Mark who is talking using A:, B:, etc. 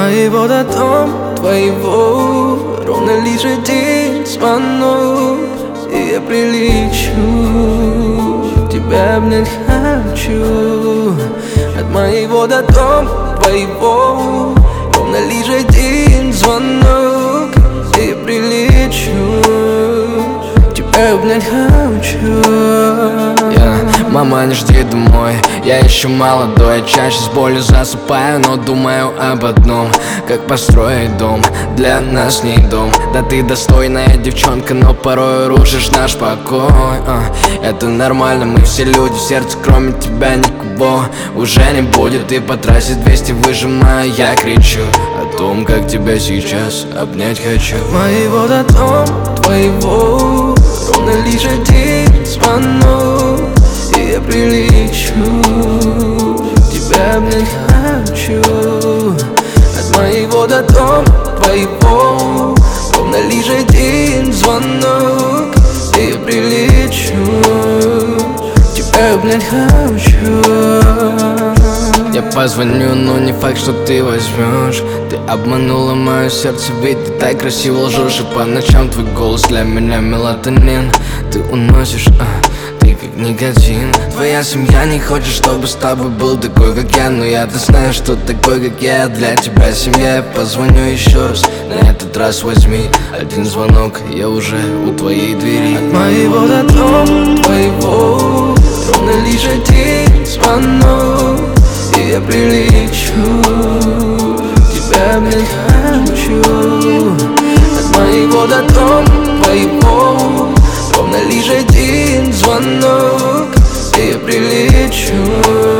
A: моего до дома твоего ровно лишь один звонок, и я прилечу, тебя обнять хочу. От моего до дома твоего ровно лишь один звонок, и я прилечу, тебя обнять хочу.
B: Мама, не жди домой, я еще молодой. Чаще с болью засыпаю, но думаю об одном: как построить дом, для нас не дом. Да ты достойная девчонка, но порой рушишь наш покой. Это нормально, мы все люди, в сердце кроме тебя никого уже не будет. И потратить 200 выжимаю, я кричу о том, как тебя сейчас обнять хочу.
A: Моего до дома твоего ровно лишь один звонок, и я прилечу, тебя обнять хочу. От моего до дома твоего ровно лишь один звонок, и я прилечу, тебя обнять хочу.
B: Я позвоню, но не факт, что ты возьмешь. Ты обманула мое сердце, ведь ты так красиво лжешь. И по ночам твой голос для меня мелатонин. Ты уносишь, ты как никотин. Твоя семья не хочет, чтобы с тобой был такой, как я. Но я-то знаю, что такой, как я, для тебя семья. Я позвоню еще раз, на этот раз возьми один звонок, я уже у твоей двери.
A: От моего до дома твоего ровно лишь один звонок, и я прилечу, тебя обнять хочу. От моего до дома твоего ровно лишь один звонок, и я прилечу.